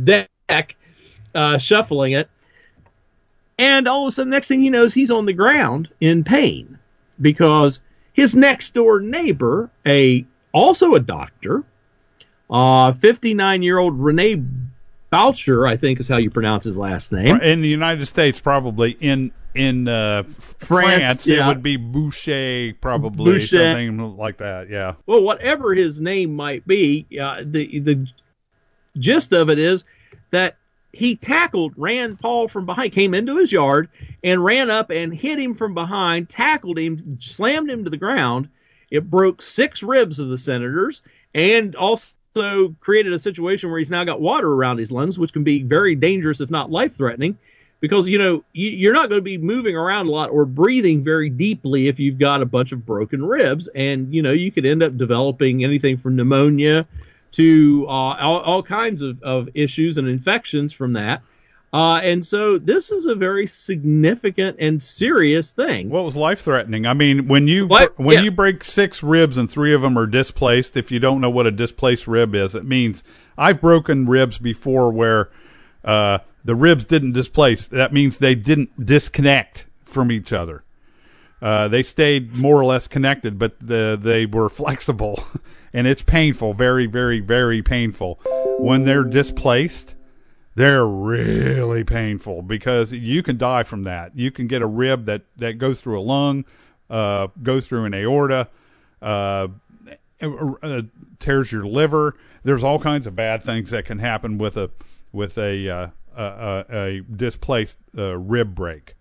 deck, uh, shuffling it. And all of a sudden, next thing he knows, he's on the ground in pain because his next door neighbor, a also a doctor, uh, fifty-nine-year-old Rene Boucher, I think is how you pronounce his last name. In the United States, probably. In in uh, France, France yeah. It would be Boucher, probably. Boucher. Something like that, yeah. Well, whatever his name might be, uh, the the gist of it is that he tackled Rand Paul from behind, came into his yard, and ran up and hit him from behind, tackled him, slammed him to the ground. It broke six ribs of the senator's, and also created a situation where he's now got water around his lungs, which can be very dangerous, if not life-threatening, because, you know, you're not going to be moving around a lot or breathing very deeply if you've got a bunch of broken ribs, and, you know, you could end up developing anything from pneumonia to uh, all, all kinds of, of issues and infections from that. Uh, and so this is a very significant and serious thing. Well, it was life-threatening. I mean, when you what? when yes. you break six ribs and three of them are displaced, if you don't know what a displaced rib is, it means I've broken ribs before where uh, the ribs didn't displace. That means they didn't disconnect from each other. Uh, they stayed more or less connected, but the, they were flexible. And it's painful, very, very, very painful. When they're displaced, they're really painful because you can die from that. You can get a rib that, that goes through a lung, uh, goes through an aorta, uh, uh, tears your liver. There's all kinds of bad things that can happen with a with a uh, a, a displaced uh, rib break.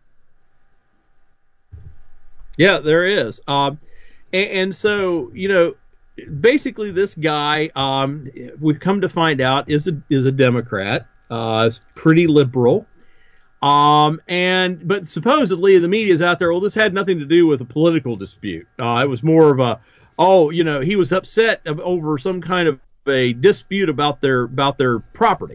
Yeah, there is. Um, and, and so, you know, basically, this guy, um, we've come to find out, is a is a Democrat. Uh, is pretty liberal. Um, and but supposedly the media is out there. Well, this had nothing to do with a political dispute. Uh, it was more of a, oh, you know, he was upset over some kind of a dispute about their about their property.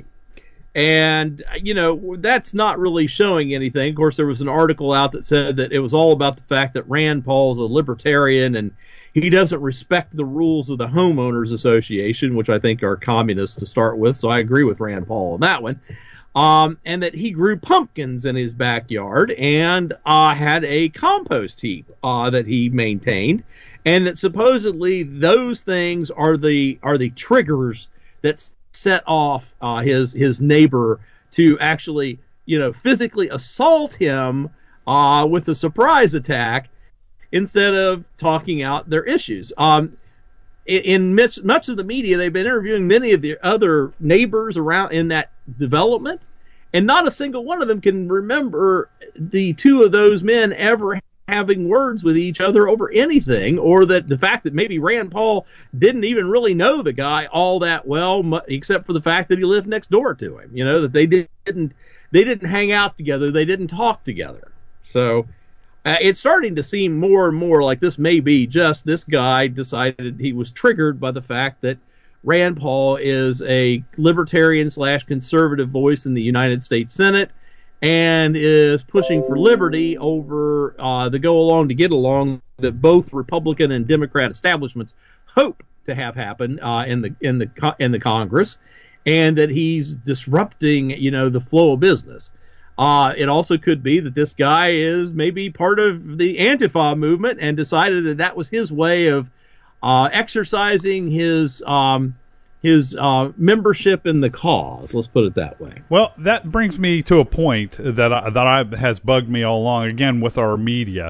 And, you know, that's not really showing anything. Of course, there was an article out that said that it was all about the fact that Rand Paul is a libertarian and he doesn't respect the rules of the Homeowners Association, which I think are communists to start with. So I agree with Rand Paul on that one. Um, and that he grew pumpkins in his backyard and uh, had a compost heap uh, that he maintained. And that supposedly those things are the are the triggers that set off uh, his his neighbor to actually, you know, physically assault him uh, with a surprise attack, instead of talking out their issues. Um, in, in much, much of the media, they've been interviewing many of the other neighbors around in that development, and not a single one of them can remember the two of those men ever having words with each other over anything, or that the fact that maybe Rand Paul didn't even really know the guy all that well, except for the fact that he lived next door to him. You know, that they didn't they didn't hang out together, they didn't talk together. So Uh, it's starting to seem more and more like this may be just this guy decided he was triggered by the fact that Rand Paul is a libertarian slash conservative voice in the United States Senate and is pushing for liberty over uh, the go along to get along that both Republican and Democrat establishments hope to have happen uh, in the in the in the Congress, and that he's disrupting, you know, the flow of business. Uh, it also could be that this guy is maybe part of the Antifa movement and decided that that was his way of uh, exercising his um, his uh, membership in the cause. Let's put it that way. Well, that brings me to a point that I, that I, has bugged me all along. Again, with our media,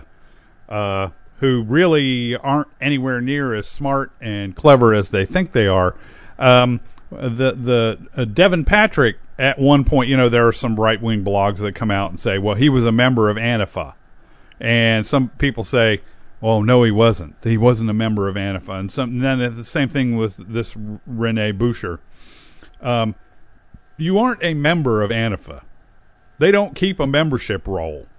uh, who really aren't anywhere near as smart and clever as they think they are. Um, the the uh, Devin Patrick. At one point, you know, there are some right-wing blogs that come out and say, well, he was a member of Antifa. And some people say, well, no, he wasn't. He wasn't a member of Antifa. And some, then the same thing with this Rene Boucher. Um, you aren't a member of Antifa. They don't keep a membership roll.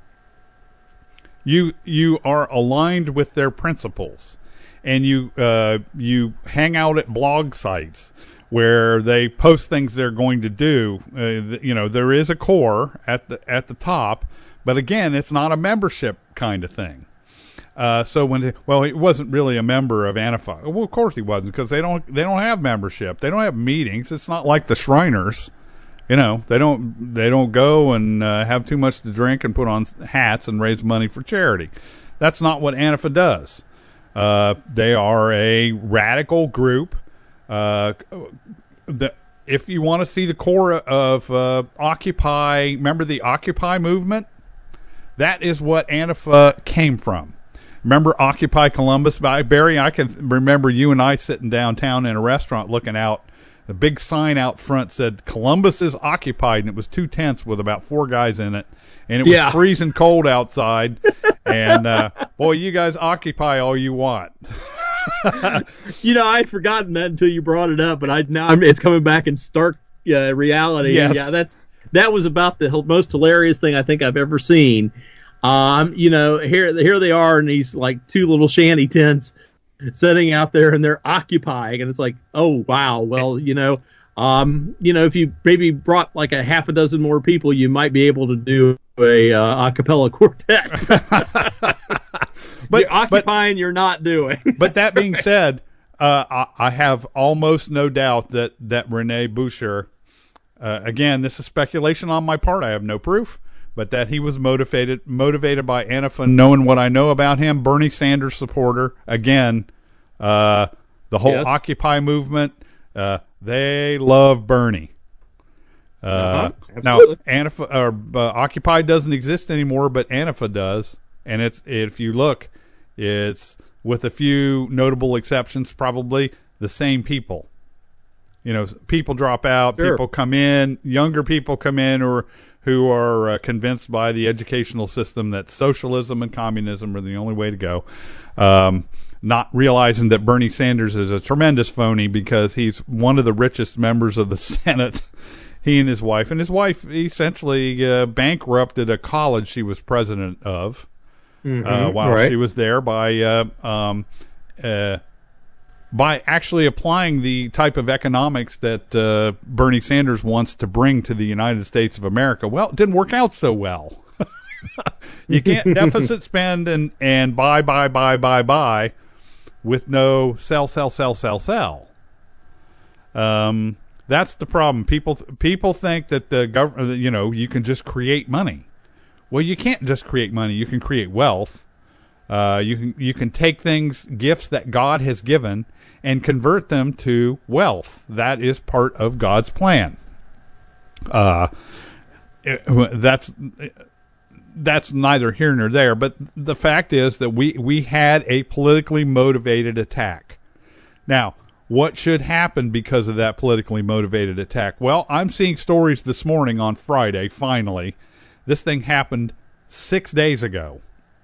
You you are aligned with their principles. And you uh, you hang out at blog sites where they post things they're going to do. Uh, you know, there is a core at the at the top, but again, it's not a membership kind of thing. Uh, so when they, well, he wasn't really a member of Antifa. Well, of course he wasn't, because they don't they don't have membership. They don't have meetings. It's not like the Shriners. You know, they don't they don't go and uh, have too much to drink and put on hats and raise money for charity. That's not what Antifa does. Uh, they are a radical group. Uh, the, if you want to see the core of uh, Occupy, remember the Occupy movement? That is what Antifa came from. Remember Occupy Columbus? Barry, I can remember you and I sitting downtown in a restaurant looking out. The big sign out front said Columbus is occupied, and it was two tents with about four guys in it, and it was yeah. freezing cold outside. And uh, boy, you guys occupy all you want. You know, I'd forgotten that until you brought it up, but I now I'm, it's coming back in stark uh, reality. Yes. Yeah, that's that was about the most hilarious thing I think I've ever seen. Um, you know, here here they are in these like two little shanty tents, sitting out there, and they're occupying, and it's like, oh wow, well, you know, um, you know, if you maybe brought like a half a dozen more people, you might be able to do a uh, a cappella quartet. But you're occupying, but, you're not doing. But that being said, uh, I, I have almost no doubt that that Rene Boucher, uh, again, this is speculation on my part. I have no proof. But that he was motivated motivated by Antifa, knowing what I know about him, Bernie Sanders supporter. Again, uh, the whole yes. Occupy movement, uh, they love Bernie. Uh, uh-huh. Now, Antifa or uh, Occupy doesn't exist anymore, but Antifa does, and it's if you look, it's with a few notable exceptions, probably the same people. You know, people drop out, sure. people come in, younger people come in, or who are uh, convinced by the educational system that socialism and communism are the only way to go, um, not realizing that Bernie Sanders is a tremendous phony because he's one of the richest members of the Senate, he and his wife. And his wife essentially uh, bankrupted a college she was president of mm-hmm. uh, while right. she was there by... Uh, um, uh, by actually applying the type of economics that uh, Bernie Sanders wants to bring to the United States of America. Well, it didn't work out so well. You can't deficit spend and, and buy, buy, buy, buy, buy with no sell, sell, sell, sell, sell. Um, that's the problem. People people think that the government, you know, you can just create money. Well, you can't just create money. You can create wealth. Uh, you can you can take things, gifts that God has given, and convert them to wealth. That is part of God's plan. Uh, it, that's that's neither here nor there. But the fact is that we we had a politically motivated attack. Now, what should happen because of that politically motivated attack? Well, I'm seeing stories this morning on Friday. Finally, this thing happened six days ago.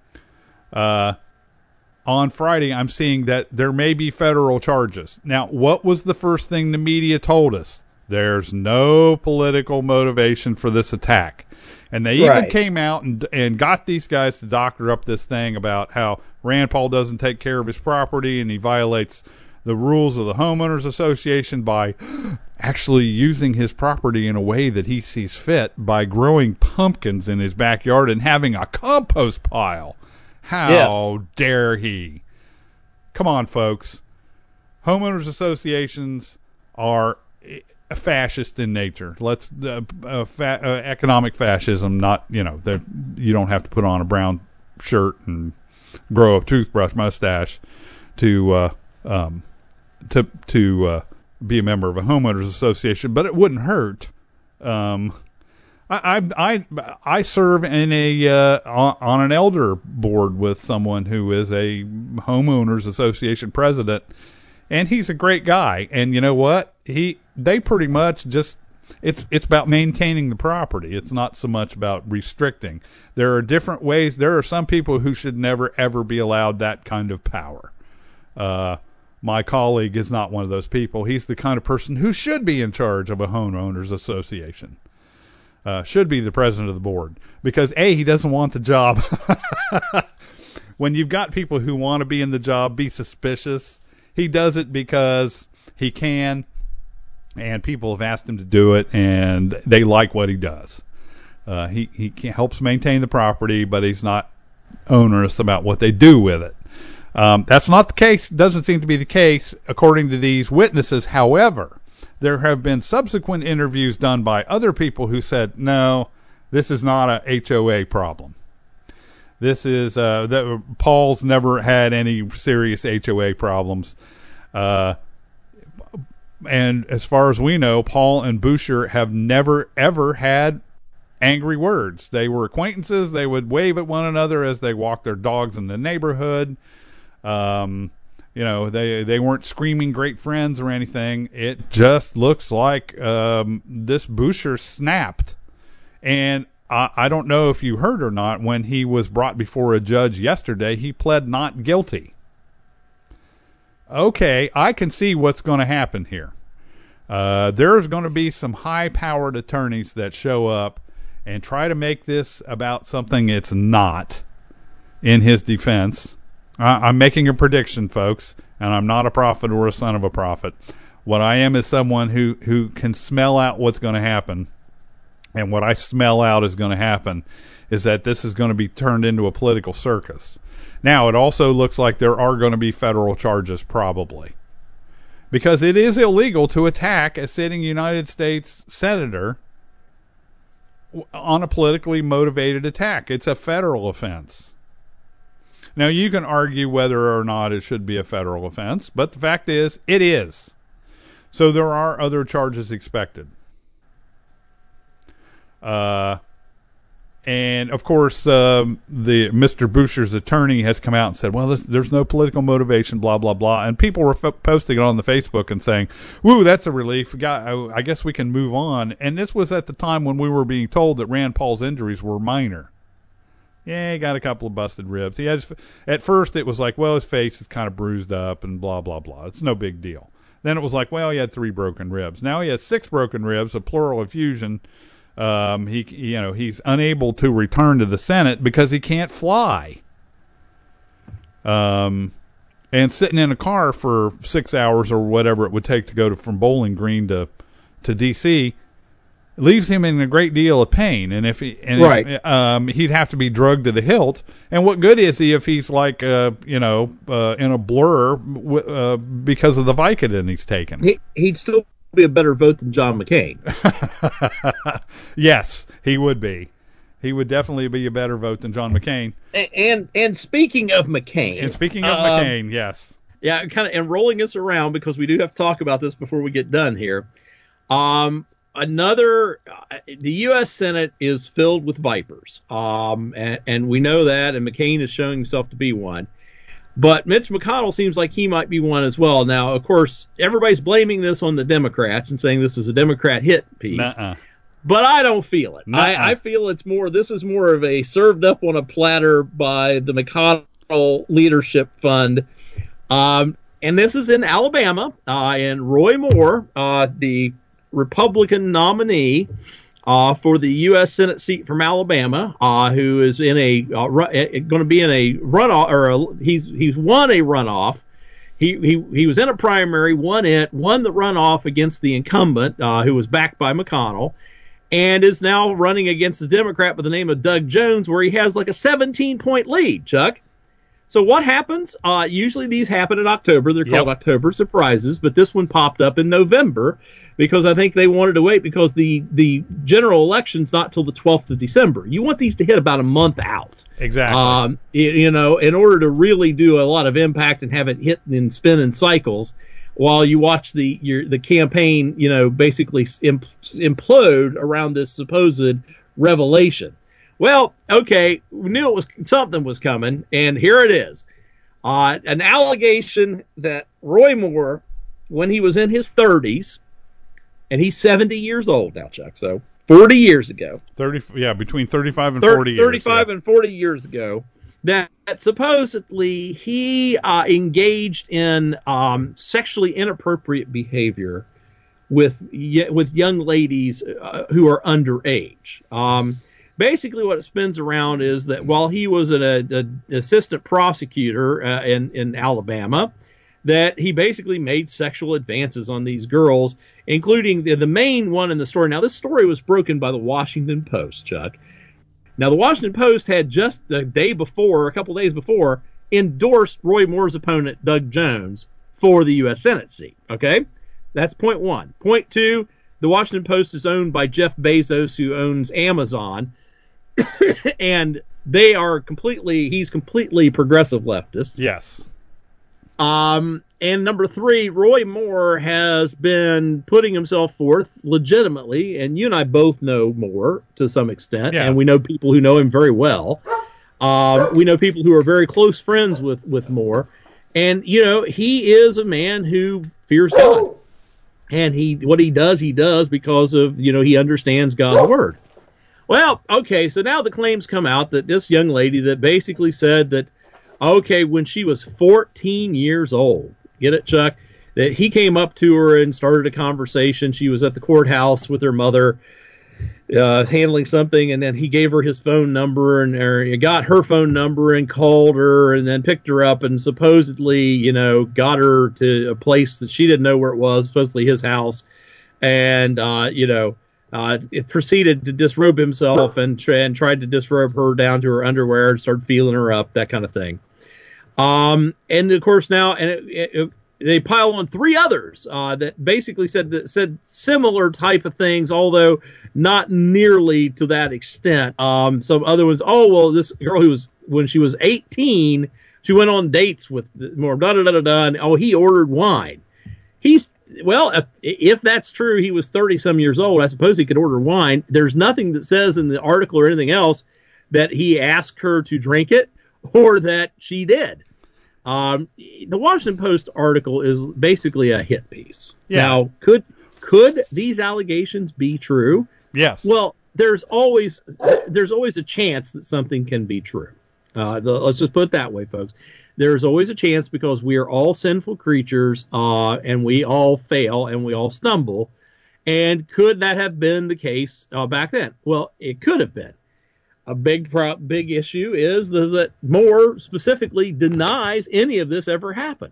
Uh, on Friday, I'm seeing that there may be federal charges. Now, what was the first thing the media told us? There's no political motivation for this attack. And they even right. came out and and got these guys to doctor up this thing about how Rand Paul doesn't take care of his property and he violates the rules of the homeowners association by actually using his property in a way that he sees fit by growing pumpkins in his backyard and having a compost pile. How yes. dare he? Come on, folks. Homeowners associations are fascist in nature. Let's uh, uh, fa- uh, economic fascism. Not you know you don't have to put on a brown shirt and grow a toothbrush mustache to uh, um, to to uh, be a member of a homeowners association, but it wouldn't hurt. Um, I, I I serve in a uh, on, on an elder board with someone who is a homeowners association president, and he's a great guy. And you know what? He they pretty much just it's it's about maintaining the property. It's not so much about restricting. There are different ways. There are some people who should never ever be allowed that kind of power. Uh, my colleague is not one of those people. He's the kind of person who should be in charge of a homeowners association. Uh, should be the president of the board because A, he doesn't want the job. When you've got people who want to be in the job, be suspicious. He does it because he can, and people have asked him to do it, and they like what he does. Uh, he he can, helps maintain the property, but he's not onerous about what they do with it. Um, that's not the case. Doesn't seem to be the case according to these witnesses. However, there have been subsequent interviews done by other people who said, no, this is not a H O A problem. This is, uh, that Paul's never had any serious H O A problems. Uh, and as far as we know, Paul and Boucher have never, ever had angry words. They were acquaintances. They would wave at one another as they walked their dogs in the neighborhood. Um, you know, they, they weren't screaming great friends or anything. It just looks like, um, this Boucher snapped. And I, I don't know if you heard or not, when he was brought before a judge yesterday, he pled not guilty. Okay, I can see what's going to happen here. Uh, there's going to be some high-powered attorneys that show up and try to make this about something it's not in his defense. I, I'm making a prediction, folks, and I'm not a prophet or a son of a prophet. What I am is someone who, who can smell out what's going to happen. And what I smell out is going to happen is that this is going to be turned into a political circus. Now, it also looks like there are going to be federal charges, probably, because it is illegal to attack a sitting United States senator on a politically motivated attack. It's a federal offense. Now, you can argue whether or not it should be a federal offense, but the fact is, it is. So there are other charges expected. Uh, and of course, um, the Mister Boucher's attorney has come out and said, well, this, there's no political motivation, blah, blah, blah. And people were f- posting it on the Facebook and saying, woo, that's a relief. We got, I, I guess we can move on. And this was at the time when we were being told that Rand Paul's injuries were minor. Yeah, he got a couple of busted ribs. He had, at first it was like, well, his face is kind of bruised up and blah, blah, blah. It's no big deal. Then it was like, well, he had three broken ribs. Now he has six broken ribs, a pleural effusion. Um, he, you know, he's unable to return to the Senate because he can't fly. Um, and sitting in a car for six hours or whatever it would take to go to, from Bowling Green to, to D C leaves him in a great deal of pain. And if he, and right. if, um, he'd have to be drugged to the hilt. And what good is he if he's like, uh, you know, uh, in a blur, w- uh, because of the Vicodin he's taken? He, he'd still be a better vote than John McCain. Yes, he would be. He would definitely be a better vote than John McCain. And and, and speaking of McCain, and speaking of um, McCain, yes, yeah, kind of, and rolling us around because we do have to talk about this before we get done here. Um, another, uh, the U S Senate is filled with vipers, um, and, and we know that, and McCain is showing himself to be one. But Mitch McConnell seems like he might be one as well. Now, of course, everybody's blaming this on the Democrats and saying this is a Democrat hit piece. Nuh-uh. But I don't feel it. Nuh-uh. I, I feel it's more, this is more of a served up on a platter by the McConnell Leadership Fund. Um, and this is in Alabama. Uh, and Roy Moore, uh, the Republican nominee uh, for the U S Senate seat from Alabama, uh, who is in a uh, ru- going to be in a runoff, or a, he's he's won a runoff. He he he was in a primary, won it, won the runoff against the incumbent, uh, who was backed by McConnell, and is now running against a Democrat by the name of Doug Jones, where he has like a seventeen point lead, Chuck. So what happens? Uh, usually these happen in October. They're called yep. October surprises, but this one popped up in November because I think they wanted to wait because the, the general election's not till the twelfth of December. You want these to hit about a month out. Exactly. Um, you, you know, in order to really do a lot of impact and have it hit and spin in cycles while you watch the your, the campaign, you know, basically implode around this supposed revelation. Well, okay, we knew it was something was coming, and here it is. Uh, an allegation that Roy Moore, when he was in his thirties, and he's seventy years old now, Chuck, so forty years ago. thirty, yeah, between thirty-five and thirty, forty years. thirty-five yeah. and forty years ago, that, that supposedly he uh, engaged in um, sexually inappropriate behavior with, with young ladies uh, who are underage. Um Basically, what it spins around is that while he was an a, a assistant prosecutor uh, in, in Alabama, that he basically made sexual advances on these girls, including the, the main one in the story. Now, this story was broken by the Washington Post, Chuck. Now, the Washington Post had just the day before, a couple days before, endorsed Roy Moore's opponent, Doug Jones, for the U S Senate seat, okay? That's point one. Point two, the Washington Post is owned by Jeff Bezos, who owns Amazon. And they are completely, he's completely progressive leftist. Yes. Um, and number three, Roy Moore has been putting himself forth legitimately, and you and I both know Moore to some extent, yeah. and we know people who know him very well. Um, we know people who are very close friends with, with Moore, and, you know, he is a man who fears God. And he, what he does, he does because of, you know, he understands God's word. Well, okay, so now the claims come out that this young lady that basically said that, okay, when she was fourteen years old, get it, Chuck, that he came up to her and started a conversation. She was at the courthouse with her mother, uh, handling something, and then he gave her his phone number, and or he got her phone number and called her, and then picked her up and supposedly, you know, got her to a place that she didn't know where it was, supposedly his house, and, uh, you know, Uh, it proceeded to disrobe himself and, tra- and tried to disrobe her down to her underwear and started feeling her up, that kind of thing. Um, and of course now, and it, it, it, they pile on three others uh, that basically said that said similar type of things, although not nearly to that extent. Um, some other ones, oh well, this girl who was when she was eighteen, she went on dates with more da da da da da. And, oh, he ordered wine. He's Well, if that's true, he was thirty-some years old. I suppose he could order wine. There's nothing that says in the article or anything else that he asked her to drink it or that she did. Um, the Washington Post article is basically a hit piece. Yeah. Now, could could these allegations be true? Yes. Well, there's always there's always a chance that something can be true. Uh, the, let's just put it that way, folks. There's always a chance because we are all sinful creatures, uh, and we all fail and we all stumble. And could that have been the case uh, back then? Well, it could have been. A big, pro- big issue is that Moore specifically denies any of this ever happened.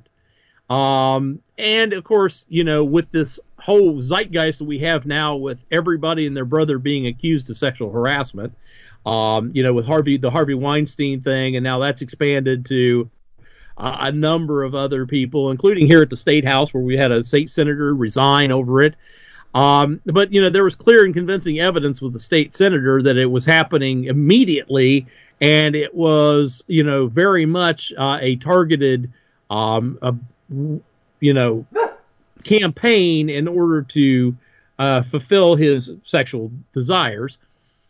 Um, and of course, you know, with this whole zeitgeist that we have now, with everybody and their brother being accused of sexual harassment, um, you know, with Harvey, the Harvey Weinstein thing, and now that's expanded to Uh, a number of other people, including here at the State House, where we had a state senator resign over it. Um, but, you know, there was clear and convincing evidence with the state senator that it was happening immediately, and it was, you know, very much uh, a targeted, um, a, you know, campaign in order to uh, fulfill his sexual desires.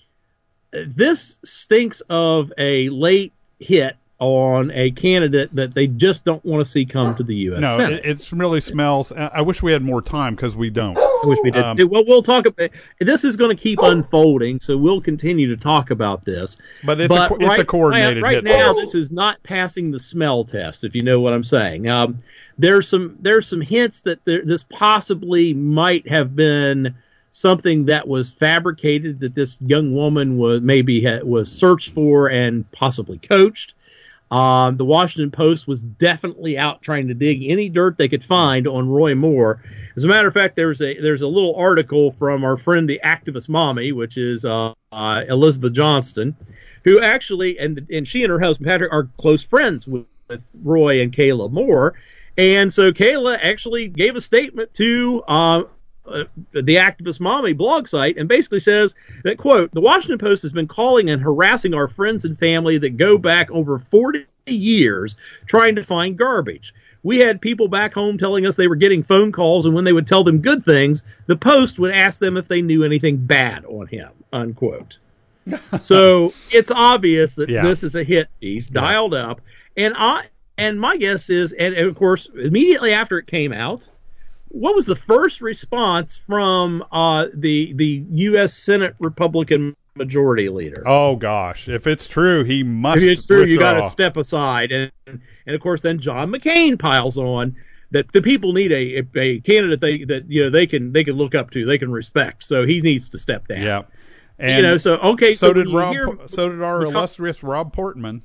This stinks of a late hit on a candidate that they just don't want to see come to the U S No, Senate. it it's really smells. I wish we had more time because we don't. I wish we did. Um, well, we'll talk about this. Is going to keep unfolding, so we'll continue to talk about this. But it's, but a, it's right, a coordinated right, hit. right now, piece. this is not passing the smell test, if you know what I'm saying. Um, there's some there's some hints that there, this possibly might have been something that was fabricated, that this young woman was maybe ha, was searched for and possibly coached. Um, the Washington Post was definitely out trying to dig any dirt they could find on Roy Moore. As a matter of fact, there's a there's a little article from our friend the activist mommy, which is uh, uh, Elizabeth Johnston, who actually and and she and her husband Patrick are close friends with, with Roy and Kayla Moore, and so Kayla actually gave a statement to uh, Uh, the Activist Mommy blog site, and basically says that, quote, the Washington Post has been calling and harassing our friends and family that go back over forty years trying to find garbage. We had people back home telling us they were getting phone calls, and when they would tell them good things, the Post would ask them if they knew anything bad on him, unquote. So it's obvious that yeah. this is a hit piece, dialed yeah. up. And I and my guess is, and of course, immediately after it came out, what was the first response from uh, the the U S Senate Republican Majority Leader? Oh gosh, if it's true, he must. If it's true, withdraw. you got to step aside, and and of course, then John McCain piles on that the people need a, a, a candidate they that you know they can they can look up to, they can respect. So he needs to step down. Yeah, and you know, so okay, so, so did Rob. Hear, so did our McCon- illustrious Rob Portman.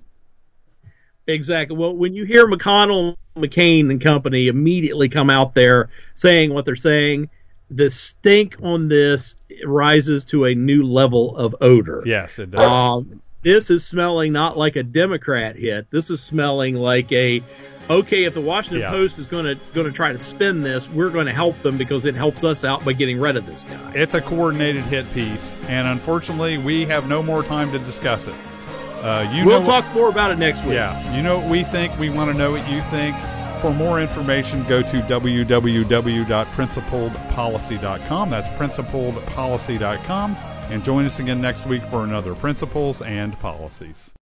Exactly. Well, when you hear McConnell, McCain, and company immediately come out there saying what they're saying, the stink on this rises to a new level of odor. Yes, it does. Um, this is smelling not like a Democrat hit. This is smelling like a okay, if the Washington Yeah. Post is going to going to try to spin this, we're going to help them because it helps us out by getting rid of this guy. It's a coordinated hit piece, and unfortunately, we have no more time to discuss it. Uh, you we'll know talk what, more about it next week. Yeah, you know what we think. We want to know what you think. For more information, go to w w w dot principled policy dot com. That's principled policy dot com. And join us again next week for another Principles and Policies.